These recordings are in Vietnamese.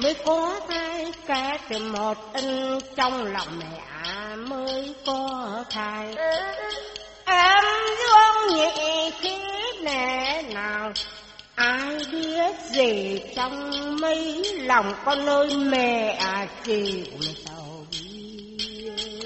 mới có thai, cả từ một in trong lòng mẹ mới có thai. Em dương nhị khí nè nào, ai biết gì trong mấy lòng con ơi, mẹ chịu sầu biết.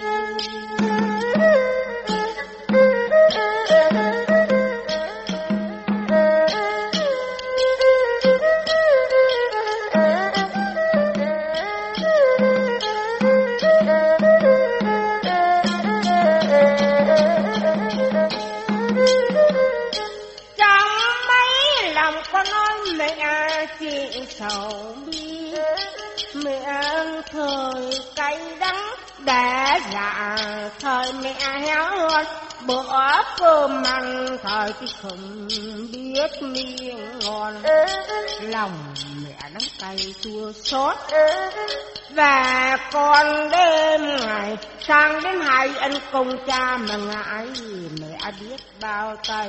Sầu biết mẹ thời cay đắng đã dạ, thời mẹ héo hon bữa cơm ăn, thời thì không biết miệng ngon. Lòng mẹ đắng cay chua xót, và con đêm ngày sang đến hai anh cùng cha mà ngại, mẹ biết bao tay.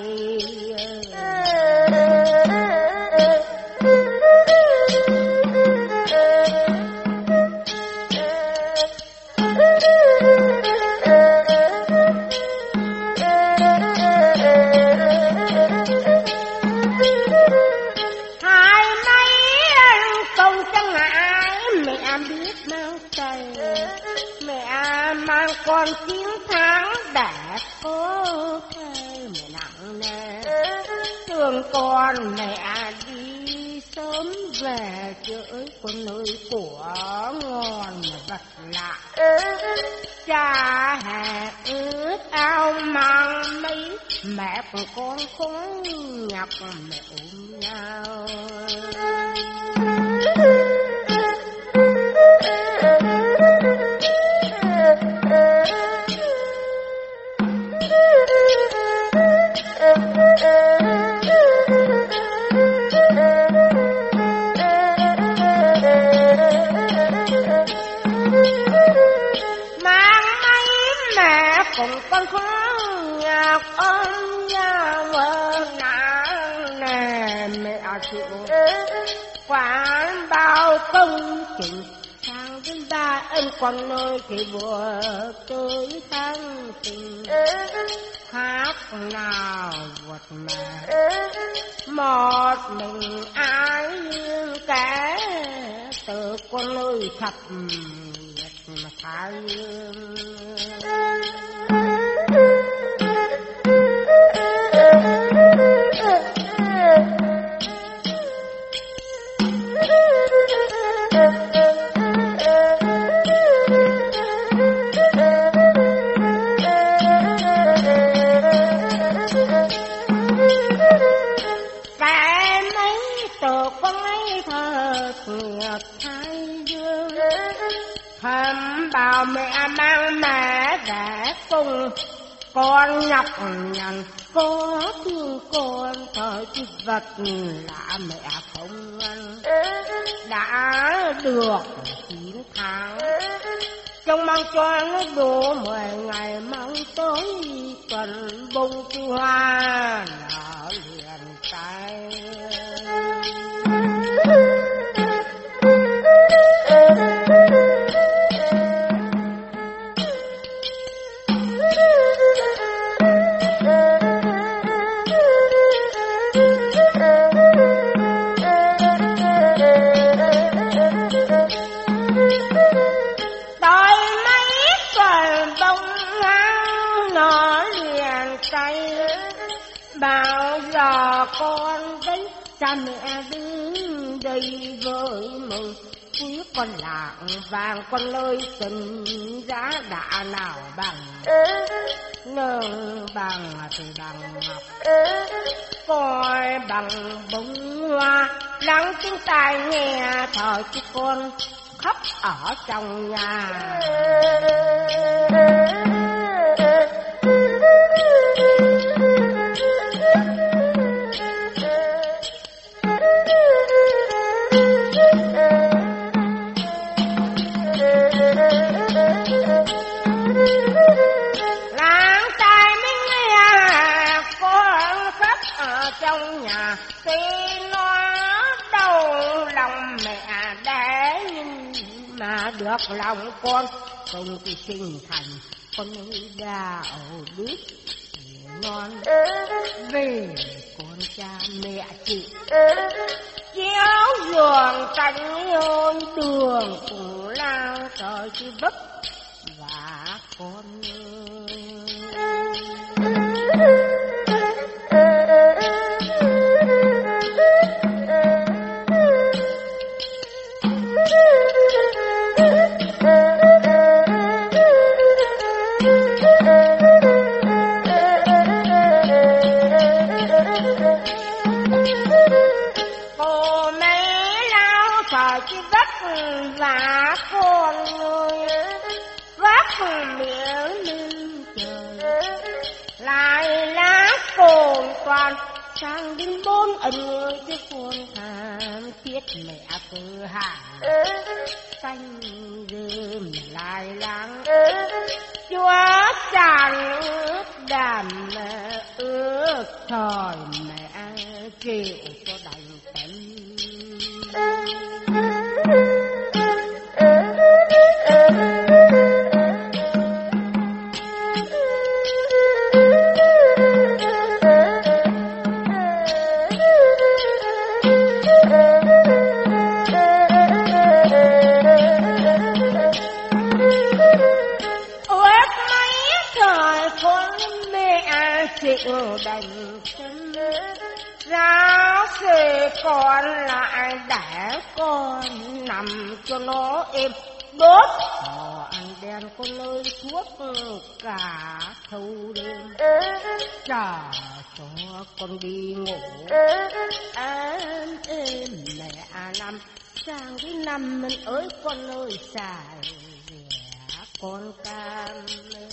Con 9 tháng đã có thai, mẹ nặng nề thương con, mẹ đi sớm về chơi con nơi của ngon vật lạ. Cha hè ướt áo mang mấy, mẹ của con khó nhọc mẹ ôm nhau. Cùng con khó nhọc ôm nhau nặng nề, mẹ chịu quản bao công trình sang đến ba ơn con nơi thì vừa tới tháng tình. Khác nào vượt mẹ một mình ai cả, từ con nơi thập mà thái dương. Thầm bảo mẹ mang mẹ đã cùng con nhọc nhằn, có thương con thời cái vật lạ mẹ không ăn. Đã được 9 tháng trông mang cho nó đủ 10 ngày, mang tới tuần bông chu hoa nở liền tay. Bao giờ con đến cha mẹ đứng đây với mình, quý con lạng vàng con ơi, tình giá đã nào bằng nương bằng thì bằng ngọc, coi bằng bông hoa lắng tiếng tai nghe, thời chứ con khóc ở trong nhà. Láng tai mới nghe con khóc ở trong nhà, thì nó đau lòng mẹ để được lòng con, không thì sinh thành con nuôi đào đứt ngon về con cha mẹ chị. Chéo giường cánh hôn đường cùng lao trời chứ vấp và con cô mấy lao trời chứ vấp và con vác miệng lên trời lại lá cồn toàn sang đến 4 ân người chứ con thảm thiết mẹ cứ hàng xanh rơm lại láng chúa tràn ướt đàm ướt thời mẹ chịu cho đành tấm. Chịu đành chân ra xê con lại để con nằm cho nó êm đốt ăn đèn con ơi thuốc cả thâu đêm trả cho con đi ngủ an êm mẹ năm sang cái năm mình ơi con ơi xài rẻ con cam.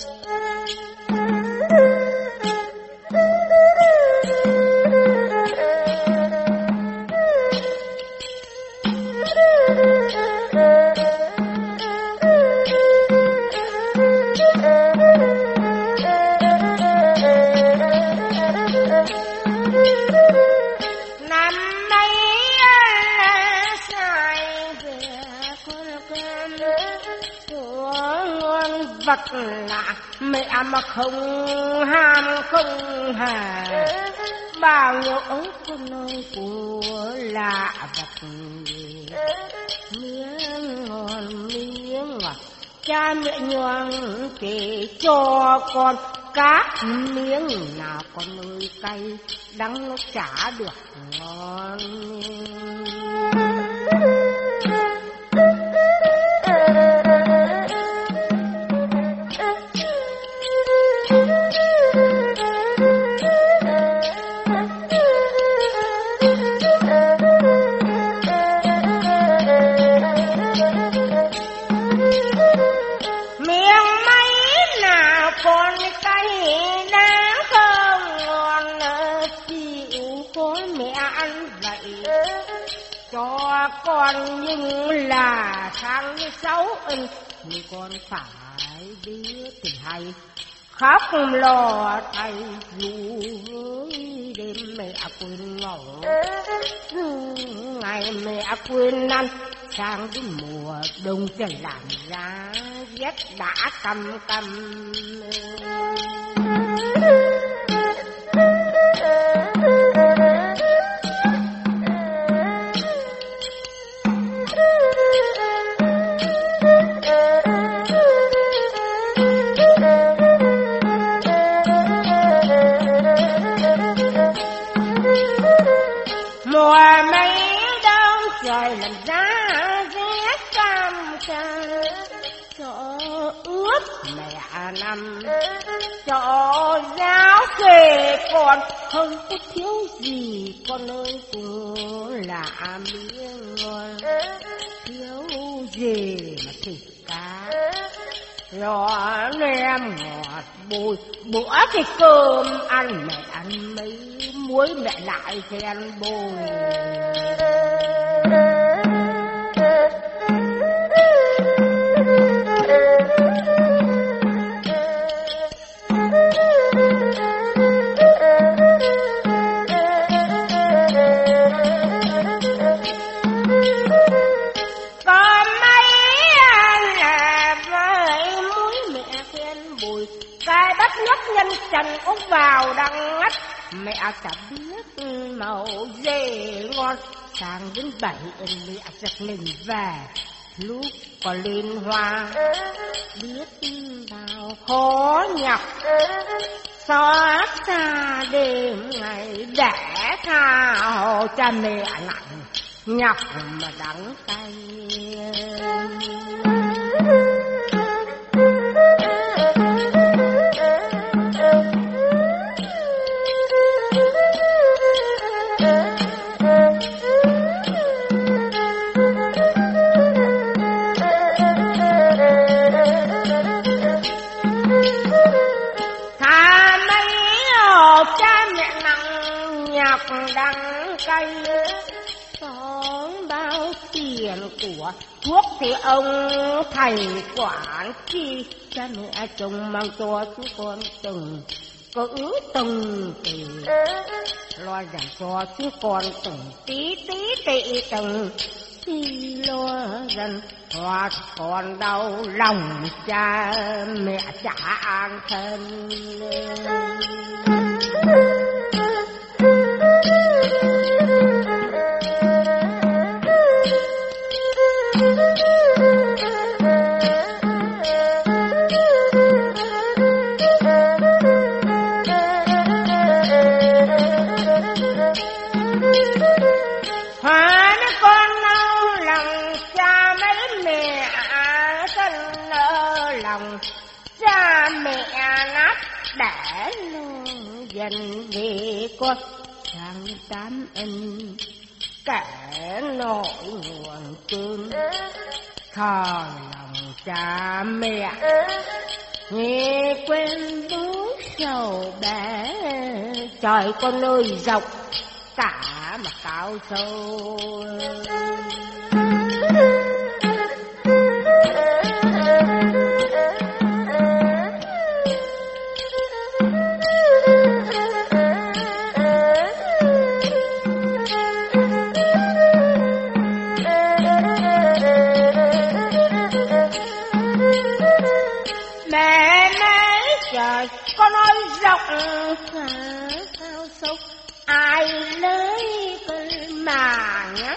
Vật lạ mẹ mà không ham không hà bao nhiêu ống con ơi của lạ vật miếng ngon miếng ngọt cha mẹ nhường kể cho con các miếng nào con ơi cay đắng nó chả được ngon. Con nhưng là tháng 6 thì con phải biết thì hay khóc lo thay dù đêm mẹ quên ngủ ngày mẹ quên ăn sang đến mùa đông trời làm ra rét đã căm căm. Mùa mấy đông trời làm ra rét cam cam cho ướt mẹ năm cho giáo kề còn không có thiếu gì con ơi của là miếng ngon thiếu gì mà thịt cá giò nem ngọt bùi bữa thì cơm ăn mẹ ăn mấy muối mẹ lại khen bồi. Có mấy dần úp vào đằng ngắt. Mẹ chả biết màu dê ngon, sang đến 7 mẹ giật mình về. Lúc có liên hoa biết bao khó nhọc, xót xa đêm ngày đẻ tha hồ cha mẹ nặng nhọc mà đắng cay. Đắng cay tốn bao tiền của thuốc thì ông thầy quản chi. Cha mẹ chồng mang cho chú con từng cữ từng tỷ, lo dành cho chú con từng tí tỷ từng khi lo dần hoặc còn đau lòng cha mẹ chả an thân. Hóa nó con đau lòng cha mấy mẹ thân nỡ lòng cha mẹ nát để lo dần về con sang 8 ân kẻ nỗi nguồn cơn thò lòng cha mẹ nghe quên bố sầu bé. Trời con ơi dọc cả mà cao sâu. Mẹ mấy trời con ơi dọc cả cao sâu, ai lấy cơn mà nhá,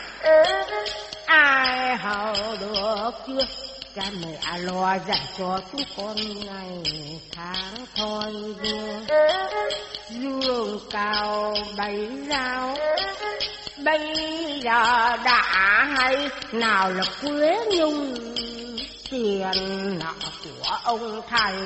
ai hầu được chưa. Cha mẹ lo dạy cho chúng con ngày tháng thôi đưa. Dương cao bấy rau bây giờ đã hay nào là Quế Nhung tiền nọ của ông thầy.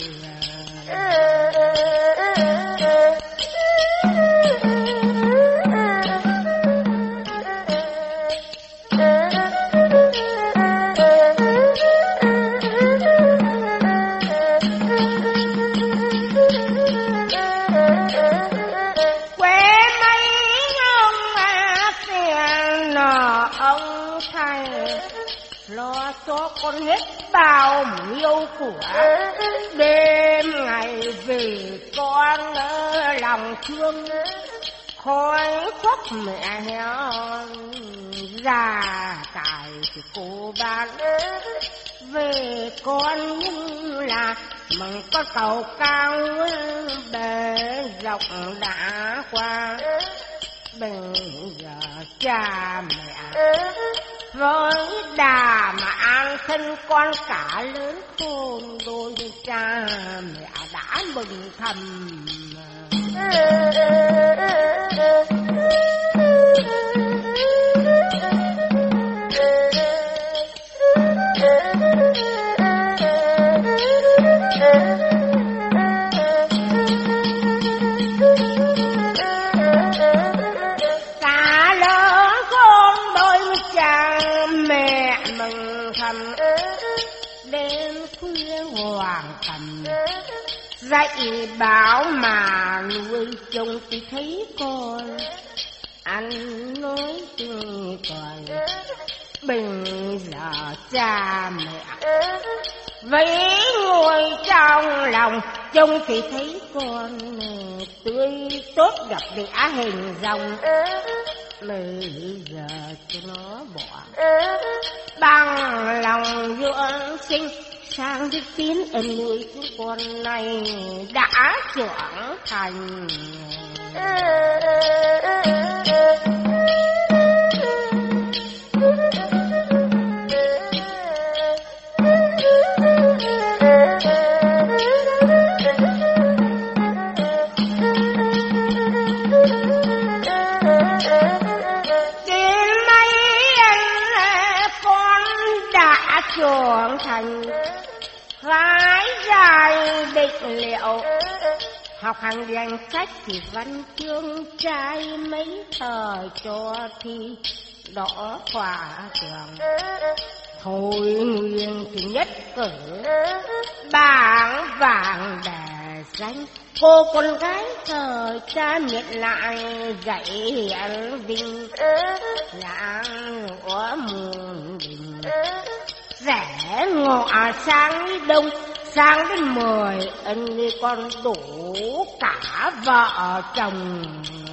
Lo cho con hết bao nhiêu của đêm ngày về con lòng thương khói thuốc mẹ héo ra cài thì cô bán về con nhưng là mừng có cầu cao bề rộng đã qua. Bây giờ cha mẹ với đà mà an thân con cả lớn khôn đôi cha mẹ đã mừng thầm. Đêm khuya hoàng tầm dạy bảo mà nuôi chồng thì thấy con ăn nói tiếng cười. Bây giờ cha mẹ vậy ngồi trong lòng chồng thì thấy con tươi tốt gặp đẻ hình rồng. Bây giờ cho nó bỏ bằng lòng dưỡng sinh sang biết tín em nuôi chúng con này đã trưởng thành. Trưởng thành gái dài định liệu, học hành danh sách thì văn chương trai mấy thời cho thi đỏ khoa trường. Thôi nguyên thì nhất cử bảng vàng để danh, cô con gái thời cha miệt lại dạy hiển vinh nhãn của muôn đình. Rẽ ngọ sang đi đông, sang đến 10 ân đi con đủ cả vợ chồng.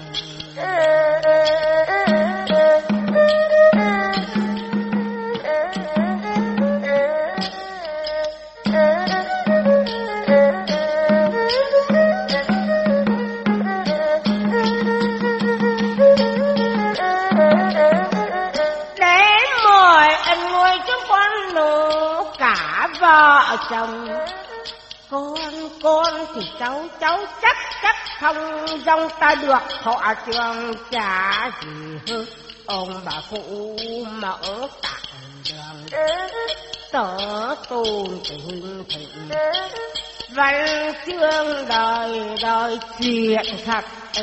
Vợ chồng con thì cháu chắc không dòng ta được họ trường trả gì hơn ông bà phụ mẫu tặng đường. Tớ tôn từ huynh thịnh văn chương đời chuyện thật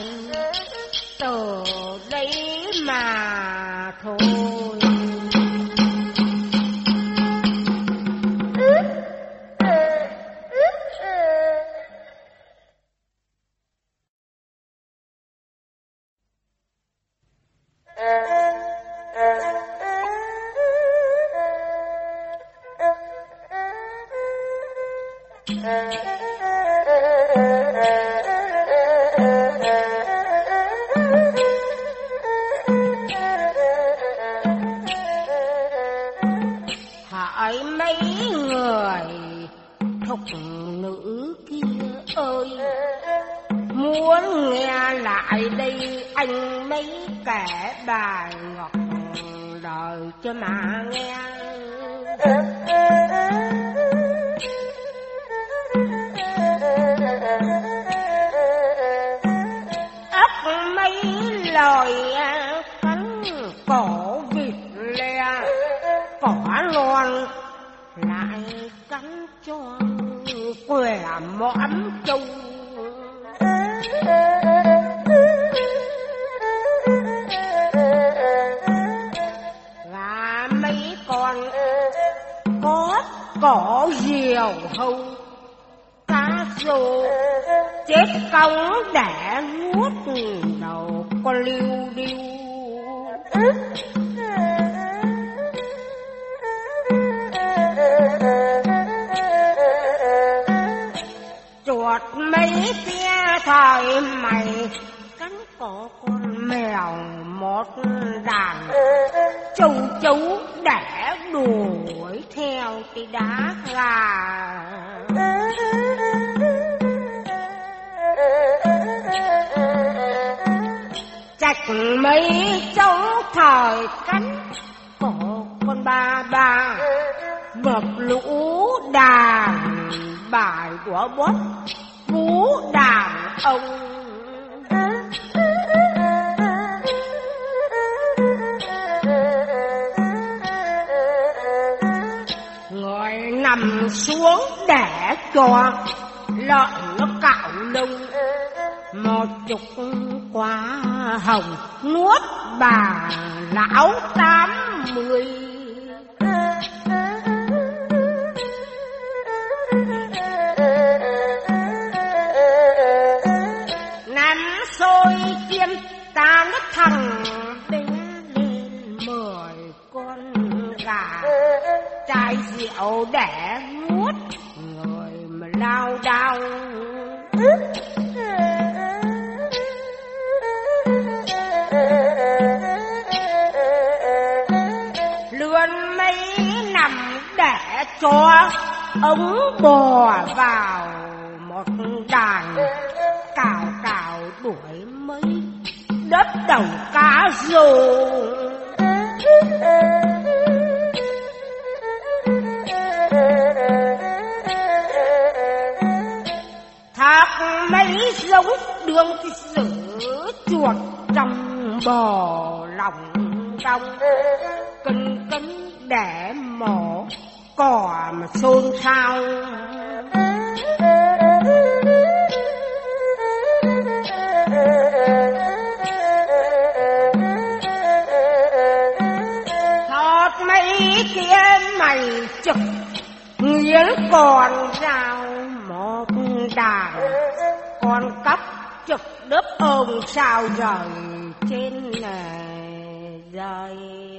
từ đấy mà thôi. Hỏi mấy người thục nữ kia ơi, muốn nghe lại đây anh mấy kẻ bài ngọt đời cho mà nghe. Ấp mấy lời cắn cổ vịt le, cỏ non lại cắn cho quẻ mõm trâu. Và mấy con có cỏ diều hâu, cá rô chết cống để nuốt đầu con liêu điêu. Chuột mấy tia thời mày cắn cổ con mèo một đàn, châu để đuổi theo cái đá gà. Chạch mấy châu thời cắn cổ con ba ngập lũ đàn bài của bóp vũ đàn ông. Người nằm xuống để cho lợn nó cạo lông, một chục quả hồng nuốt bà lão 80. Nắm xôi chiên ta nó thằng bé lên 10 con gà, chai rượu để nuốt người mà lao đao. Lươn mấy nằm để cho ông bò vào một đàn cào cào đuổi mấy đất đồng cá rô. Thác mấy giống đường thì giữ chuột trong bò lòng trong cân cân để mổ cỏ mà xôn xao. Thọt mấy kia mày trực nghiến còn rào một đàn con cắp trực đớp ông sao rời trên này rời.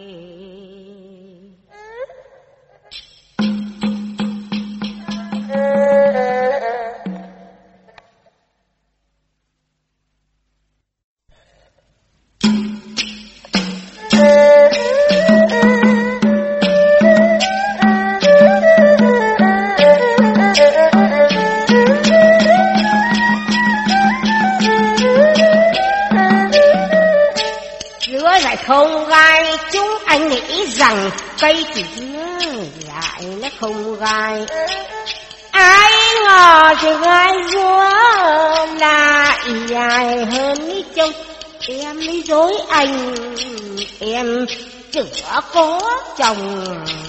Không gai chúng anh nghĩ rằng cây chỉ lại nó không gai. Ai ngờ thì gai dúa là dài hơn ý trông. Em lý dối anh em chữa có chồng.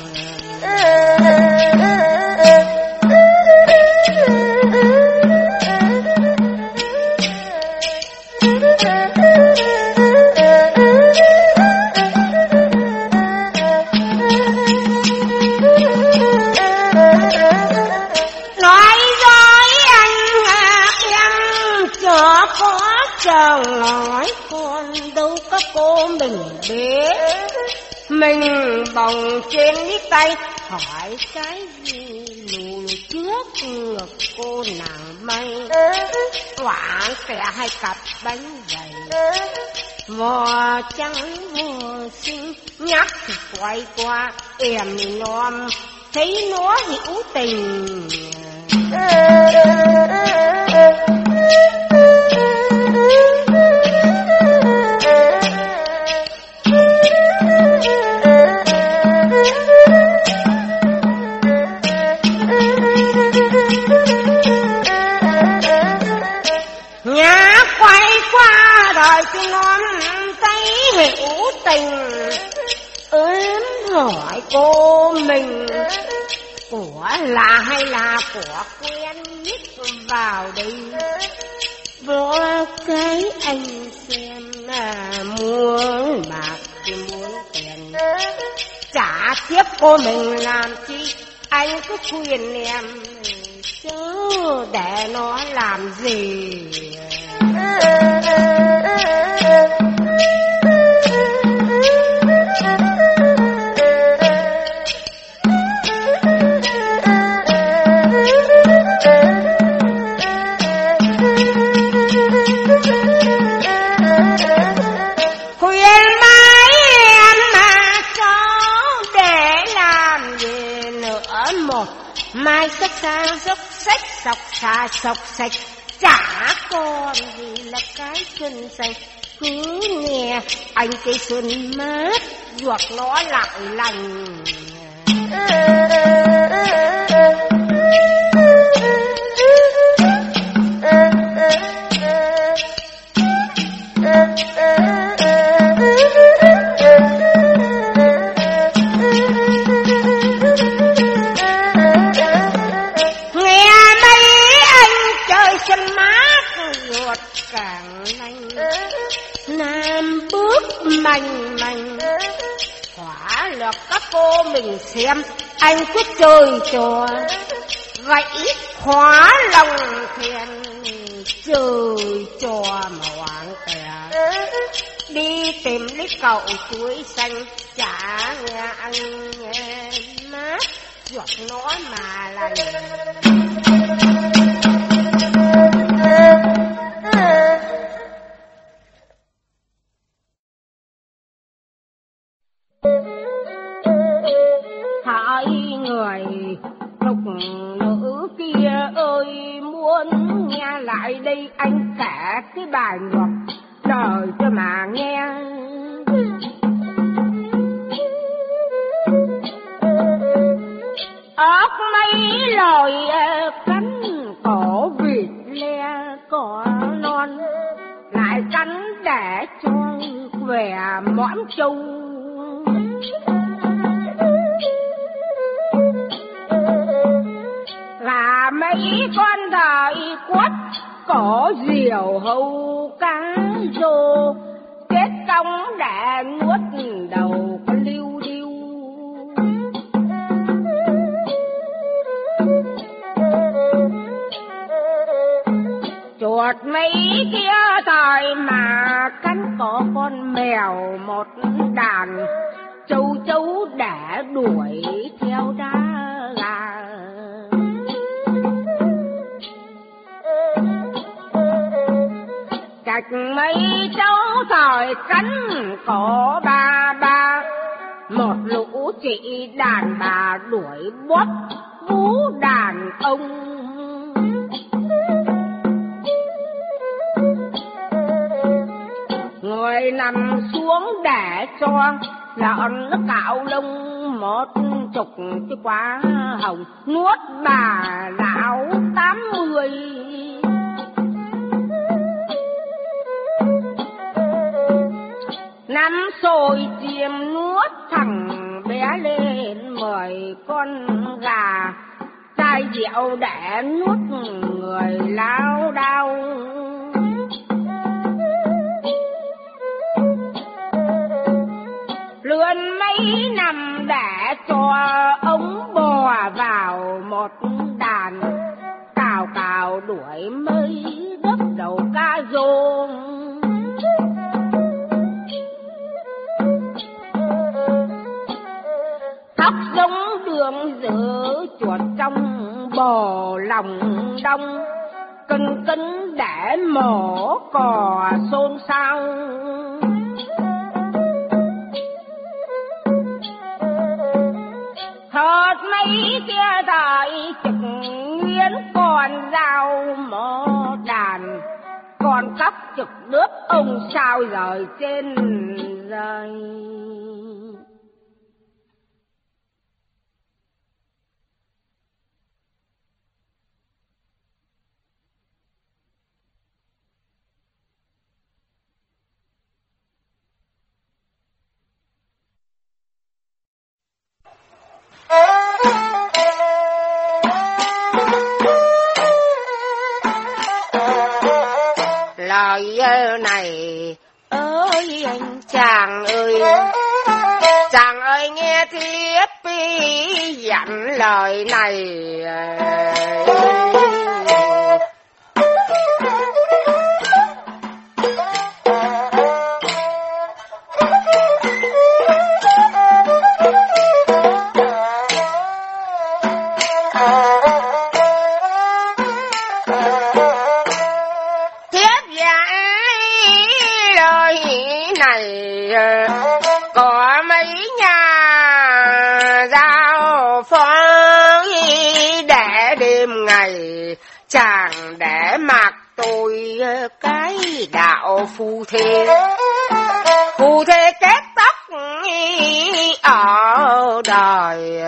Nói con đâu có cô mình biết. Mình bồng trên cái tay hỏi cái gì lùi trước ngực cô nàng mây. Quả kẻ hai cặp bánh dày mò trắng mò xinh nhắc thì quay qua em nom thấy nó hữu tình. Hữu tình ếm hỏi cô mình của là hay là của quen nhất vào đây. Vô cái anh xem là muốn bạc thì muốn tiền trả tiếp cô mình làm chi. Anh cứ khuyên em chớ để nó làm gì. Mai xách xa dốc xách sọc xa sọc sạch chả còn gì là cái xuân xanh. Cứ nghe anh cây xuân mát ruột nó lại lành. Nam bước manh manh quả là các cô mình xem anh cứ chơi trò vậy khóa lòng thèn chơi trò mà hoảng kẻ đi tìm lấy cậu chuối xanh chả nghe ăn nghe mát giọt nó mà lành. Hỏi người thục nữ kia ơi, muốn nghe lại đây anh kể cái bài ngược đời cho mà nghe. ốc mấy lời cắn cổ vịt le cỏ non, lại cắn để cho về mõm trâu. Là mấy con thời quất cổ diều hâu cá rô, kết công để nuốt đầu con liu điêu. Chuột mấy kia thời mà cắn cổ con mèo một đàn, châu chấu để đuổi theo đá gà. Cạch mấy cháu thời cắn cổ ba ba, một lũ chị đàn bà đuổi bóp vú đàn ông. Người nằm xuống để cho lợn nó cạo lông, một chục cái quả hồng nuốt bà lão 80. Năm sồi chiêm nuốt thằng bé lên 10 con gà, chai rượu để nuốt người lao đao. Lươn mấy năm để cho ống bò vào một đàn, cào cào đuổi mấy đớp đầu cá rô. Tóc giống đường giữa chuột trong bò lòng đông, cân cân để mổ cò xôn xao. Thật mấy kia thời trực nguyên còn dao mỏ đàn, còn cóc trực đớp ông sao rời trên rơi. Lời này ơi anh chàng ơi nghe thiếp dặn lời này. Có mấy nhà giao phó để đêm ngày, chàng để mặc tôi cái đạo phu thê kết tóc ở đời.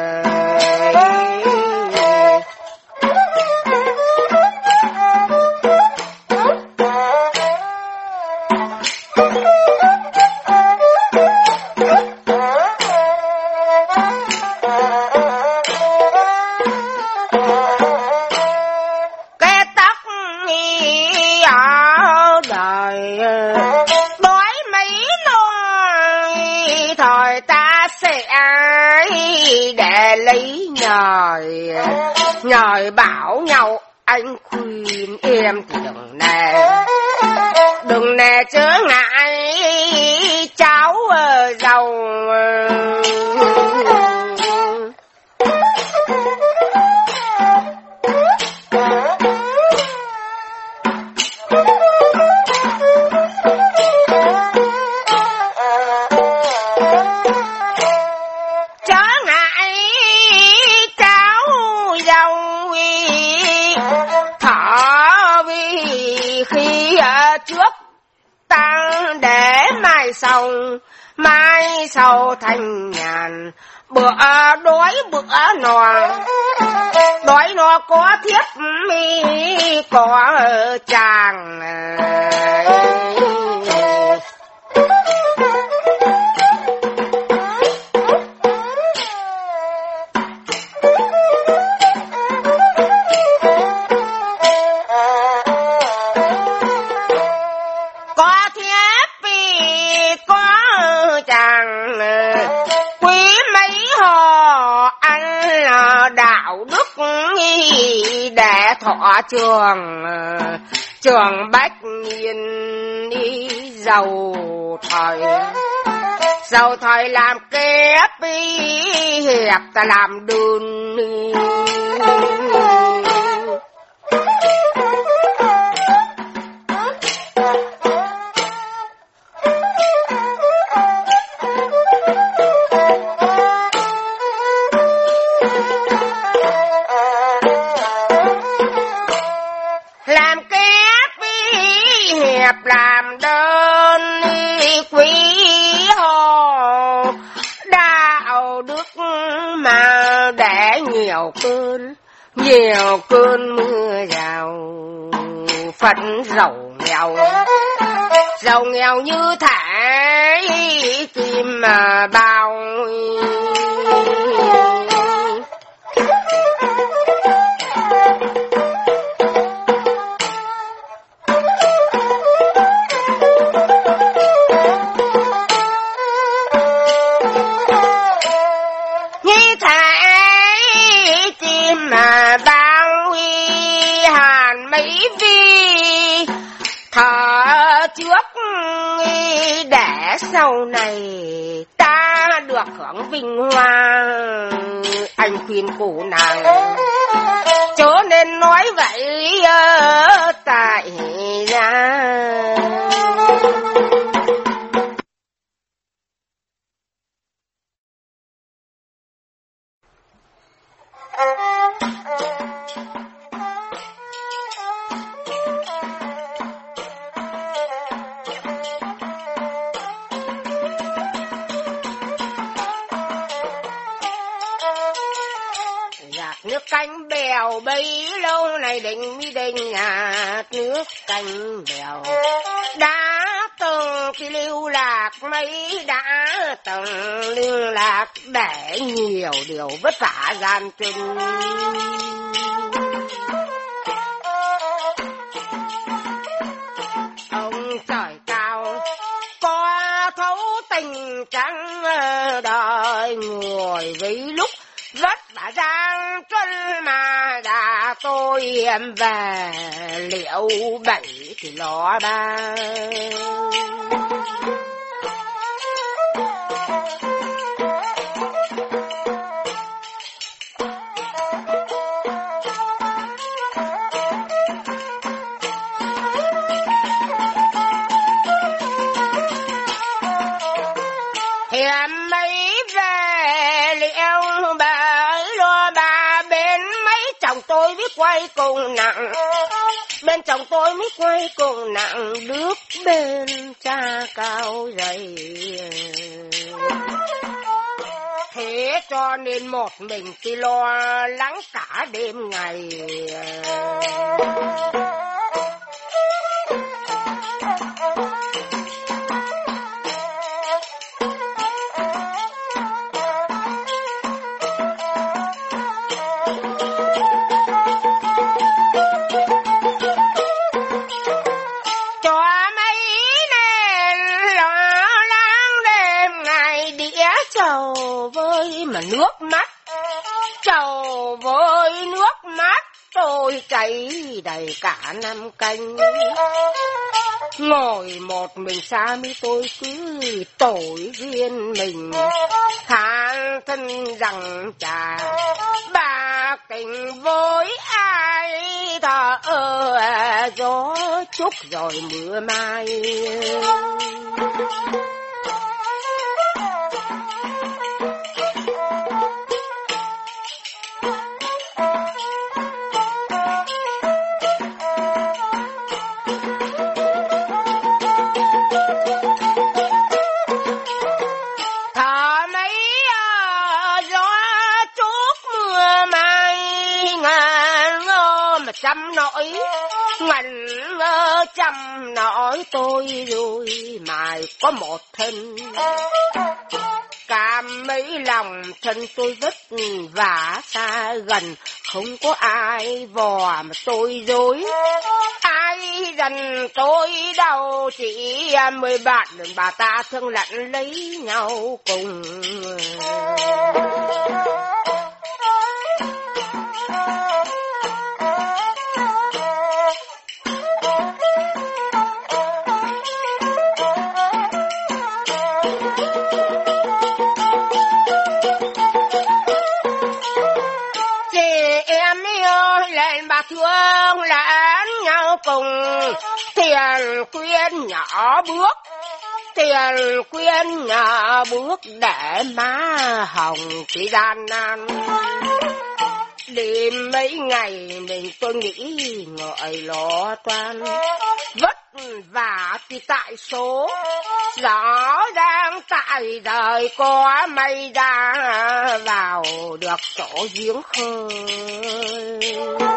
Để lấy nhời bảo nhau anh khuyên em thì đừng nè chớ ngại cháu giàu. Chớ ngại cháu giàu mai sau thành nhàn, bữa đói bữa no, đói no có thiếp mi có chàng. Thọ trường bách nhiên đi giàu thời làm kép hiệp ta làm đơn. Làm đơn quý hồ đạo đức mà để nhiều cơn mưa rào, phận giàu nghèo như thải kim mà bao. Để sau này ta được hưởng vinh hoa, anh khuyên cụ nàng chớ nên nói vậy tại ra. Nước canh bèo bấy lâu này định nhạt nước canh bèo đã từng thì lưu lạc mấy đã từng lưu lạc để nhiều điều vất vả gian truân. Ông trời cao có thấu tình trắng đời người với lúc vất vả gian truân mà đã tôi em về liệu bảy thì lo ba. Em mấy về liệu bởi lo ba bên mấy chồng tôi biết quay cùng nặng, bên chồng tôi mới quay cùng nặng đước bên cha cao dày. Thế cho nên một mình thì lo lắng cả đêm ngày. Trầu với nước mắt tôi chảy đầy cả năm canh. Ngồi một mình xa mi tôi cứ tội riêng mình, than thân rằng chả bà tình với ai thở gió chúc rồi mưa mai. trăm nỗi, ngần trăm nỗi tôi rồi mài có một thân. Cảm mấy lòng thân tôi vất vả xa gần, không có ai vò mà tôi dối. Ai dần tôi đâu, chỉ 10 bạn bà ta thương lẫn lấy nhau cùng. Thương lẫn nhau cùng, tiền quyên nhỏ bước, tiền quyên nhỏ bước để má hồng chỉ gian nan. Đi mấy ngày mình tôi nghĩ ngợi lo toan, vất vả thì tại số, rõ đang tại đời có mây ra vào được chỗ giếng khơi.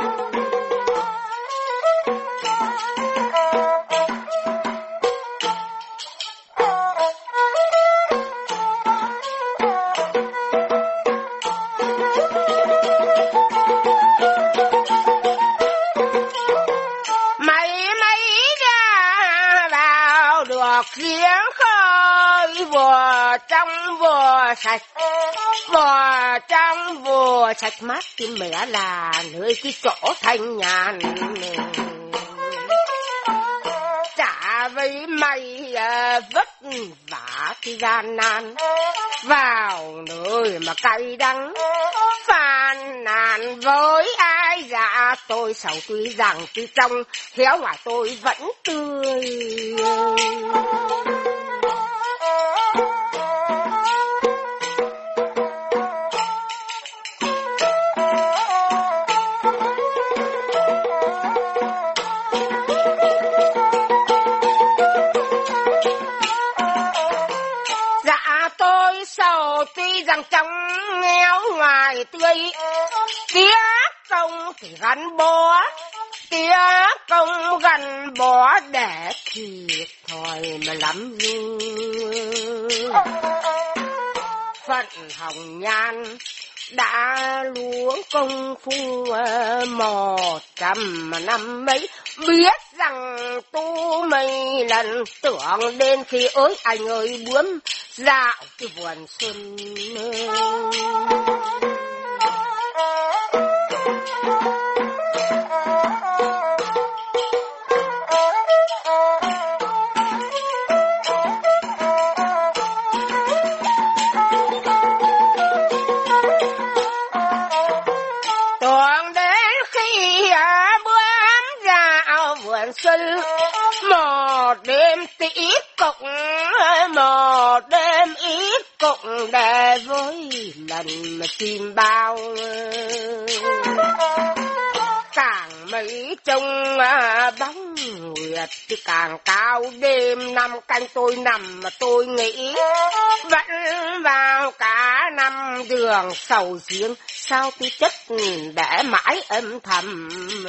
Giếng khơi vừa trong vừa sạch, vừa trong vừa sạch mát thì mẹ là nơi cái chỗ thanh nhàn. Chả với mày vất vả thì gian nan, vào nơi mà cay đắng phàn nàn với ai. Dạ tôi sầu tuy rằng tuy trong khéo ngoài tôi vẫn tươi. Tuy rằng trong nghèo ngoài tươi, tiếc công thì gắn bó, tiếc công gắn bó để thiệt thòi mà lắm vui. Phận hồng nhan đã luống công phu 100 năm mấy, biết rằng tu mấy lần tưởng đến khi ơi anh ơi bướm dạo cái vườn xuân. Tưởng đến khi bướm dạo vườn xuân, một đêm ít cộng, một đêm ít cộng để với lần mà tìm bao. Càng mấy trông bóng nguyệt thì càng cao, đêm năm canh tôi nằm mà tôi nghĩ vẫn vào cả năm đường sầu riêng, sao tôi chất để mãi âm thầm.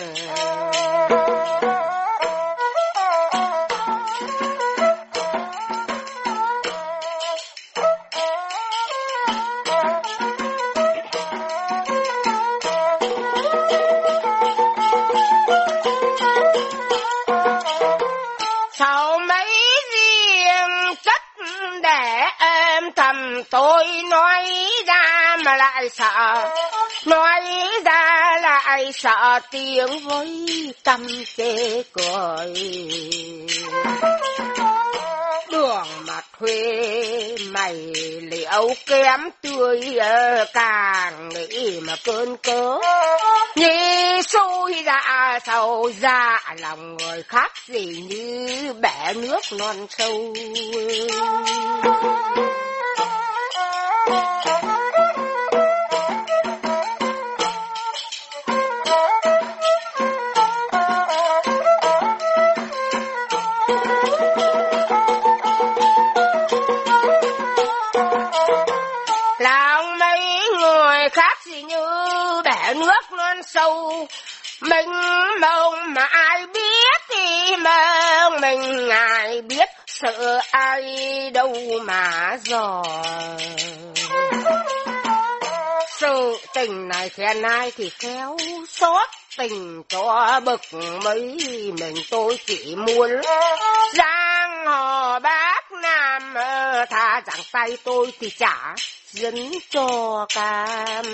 Tôi nói ra mà lại sợ, nói ra lại sợ tiếng với tâm chê cười. Đường mặt thuê mày liệu kém tươi, càng nghĩ mà cơn cớ như xui ra sầu ra lòng người khác gì như bẻ nước non sâu. Lòng mấy người khác gì như bẻ nước non sâu, Mình mong mà ai biết thì mong mình ai biết, sợ ai đâu mà dò. Sự tình này khen ai thì khéo xót tình cho bực mấy mình, tôi chỉ muốn giang hồ bác Nam tha rằng tay tôi thì trả dẫn cho cam.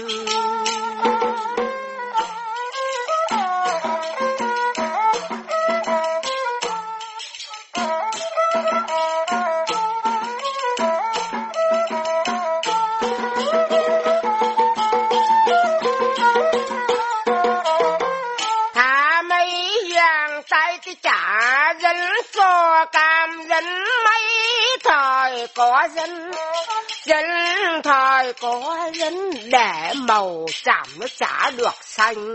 Trả dân cho cam dân mấy thời có dân, dân thời có dân để màu chảm nó chả được xanh.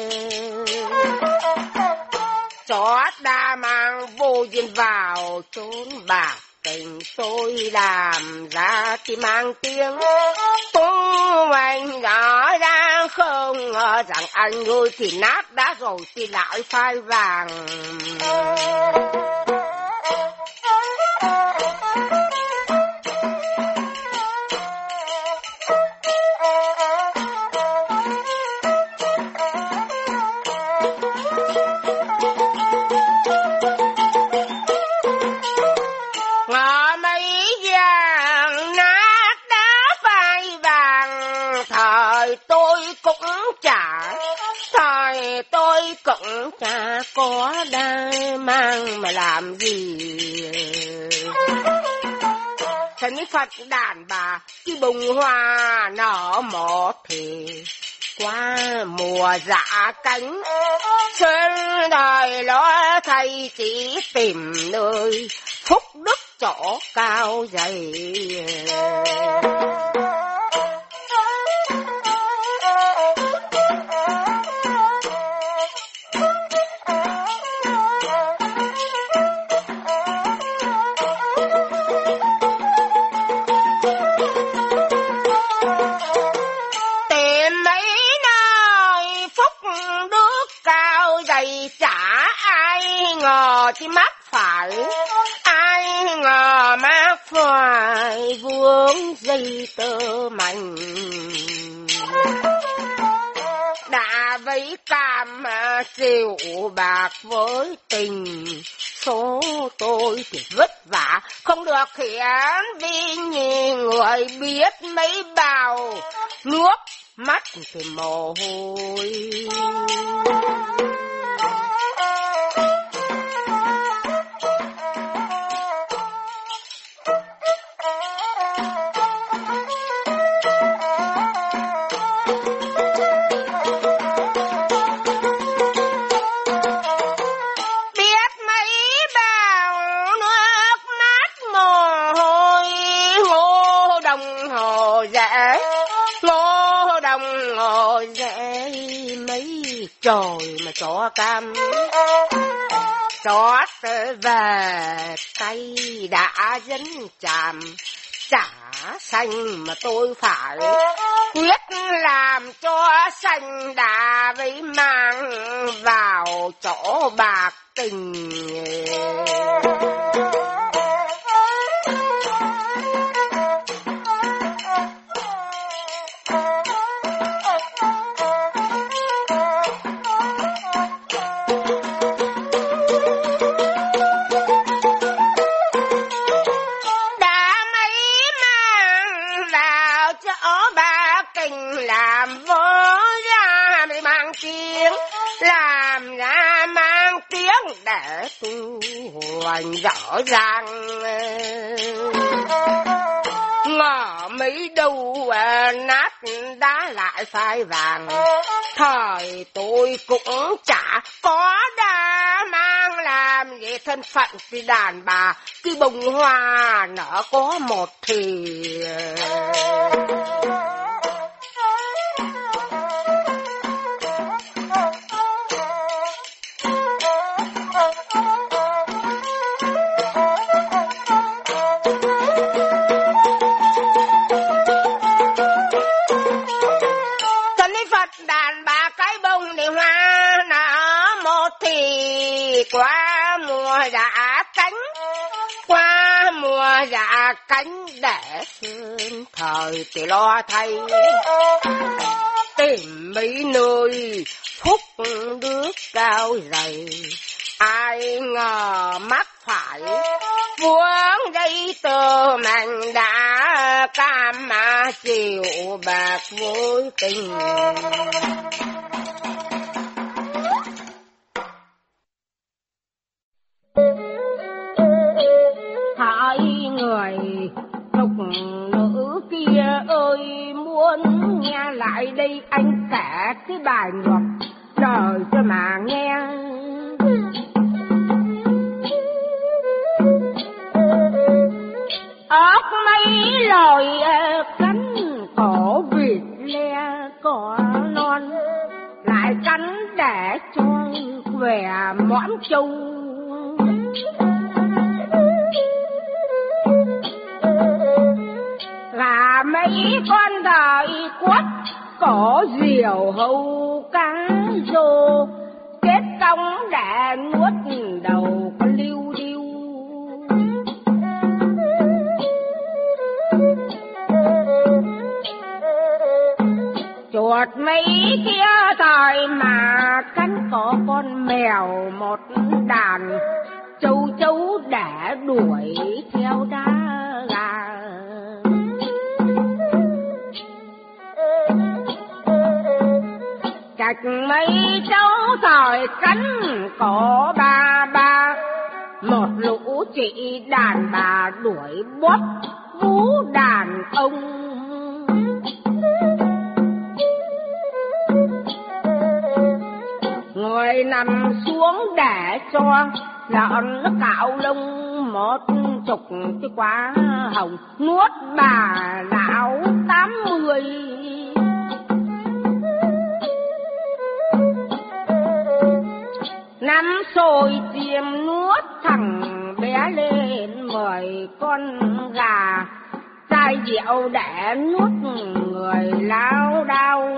Chó đa mang vô duyên vào chốn bạc tình, tôi làm ra thì mang tiếng tung anh rõ ra không ngờ rằng anh ơi thì nát đã rồi thì lại phai vàng. Tôi cũng chả có đai mang mà làm gì. Thần Phật đàn bà khi bông hoa nở một thì qua mùa dạ cánh, xuân đời lo thay chỉ tìm nơi phúc đức chỗ cao dày. Thì mắc phải ai ngờ mắc phải vướng dây tơ mảnh, đã với cam chịu bạc với tình. Số tôi thì vất vả không được khiến vì nhìn người biết mấy bào nước mắt thì mồ hôi. Trời mà chó cam chó về tay đã dấn chàm chả xanh, mà tôi phải quyết làm cho xanh đà với mang vào chỗ bạc tình. Làm vỡ ra để mang tiếng, làm ra mang tiếng để tu hoành rõ ràng. Ngờ mấy đâu nát đá lại phai vàng, thời tôi cũng chả có đa mang làm gì thân phận thì đàn bà khi bông hoa nở có một thì. qua mùa dạ cánh, qua mùa dạ cánh để sơn thời thì lo thay, tìm mấy nơi phúc nước cao dày, ai ngờ mắc phải vuông dây tơ mình đã cam mà chịu bạc vô tình. Hai người thục nữ kia ơi, muốn nghe lại đây anh kể cái bài ngược đời cho mà nghe. ốc mấy lời cắn cổ vịt le cỏ non, lại cắn để cho khỏe mõm trâu. Và mấy con thời quất cổ diều hâu cá rô, kết công để nuốt đầu con liu điêu. Chuột mấy kia thời mà cắn cổ con mèo một đàn, châu chấu để đuổi theo đá gà. Chạch mấy cháu thời cắn cổ ba ba, một lũ chị đàn bà đuổi bóp vú đàn ông. Người nằm xuống để cho lợn nó cạo lông, một chục cái quả hồng nuốt bà lão 80. Năm sồi chiêm nuốt thằng bé lên 10 con gà, chai rượu để nuốt người lao đao.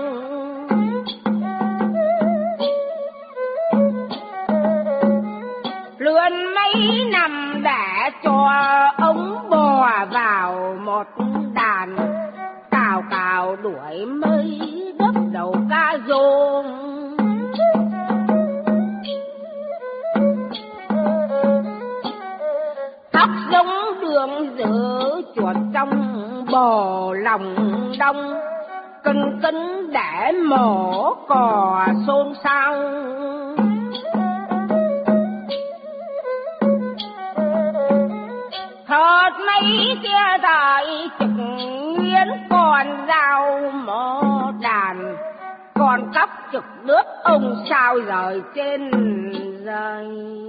Lươn mấy năm để cho ống bò vào một đàn, cào cào đuổi mấy đớp đầu cá rô. Tóc giống đường giữa chuột trong bò lòng đông, cân cân để mổ cò xôn xao. Thật mấy kia thời trực nguyên còn dao mỏ đàn, còn cóc trực đớp ông sao rời trên rơi.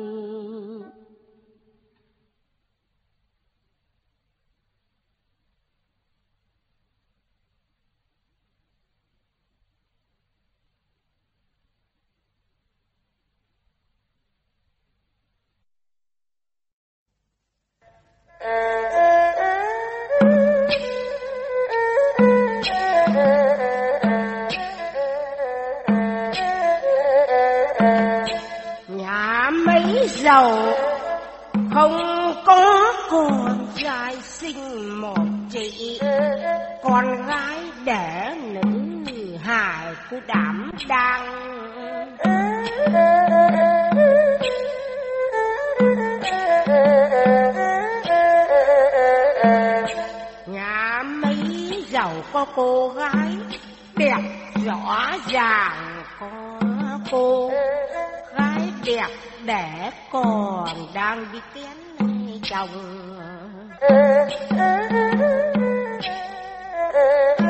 Nhà mấy giàu không có con trai sinh một chị, con gái để nữ hài cứ đảm đang. Nhà mấy giàu có cô gái đẹp rõ ràng, có cô gái đẹp để còn đang đi kén chồng.